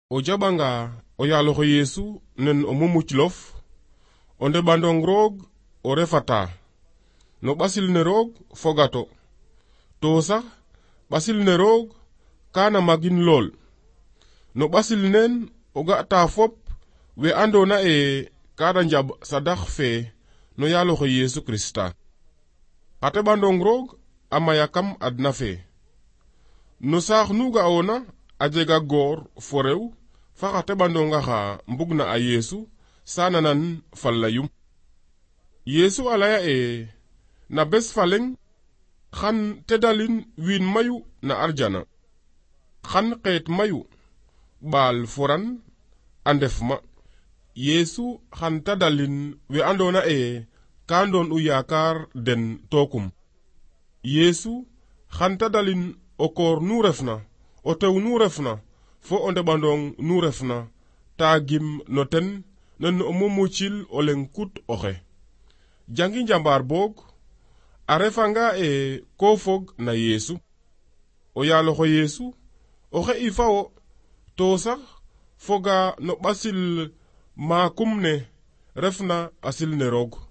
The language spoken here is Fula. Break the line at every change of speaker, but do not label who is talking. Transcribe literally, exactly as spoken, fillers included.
o jabanga o yaloxo Yesu nen o mumuclof o ndeɓandong roog o refata no ɓasil ne roog fogato to sax ɓasil ne roog kana magin lool no ɓasil nen o ga'ta fop we andona e kada njab sadax fe no yaloxo Yesu Krista a teɓandong roog a maya kam adna fe no saax nu ga'ona a jega goor fo rew fa xa teɓandonga xa mbugna a Yesu sananan fallayum Yesu a laya e na bes faleng xan tedalin wiin mayu na arjana xan xeet mayu ɓaal foran a ndef ma Yesu xan tedalin we andona e ka ndoon u yaakar den tokum Yesu xan tedalin o koor nu refna o tew nu refna fo o ndeɓandong nu refna taagim no ten nen o mumucil o leng kut oxe jangi njambar boog a refanga e ko fog na Yesu o yaloxo Yesu oxe i fawo to sax foga no ɓasil maakum ne refna asil ne roog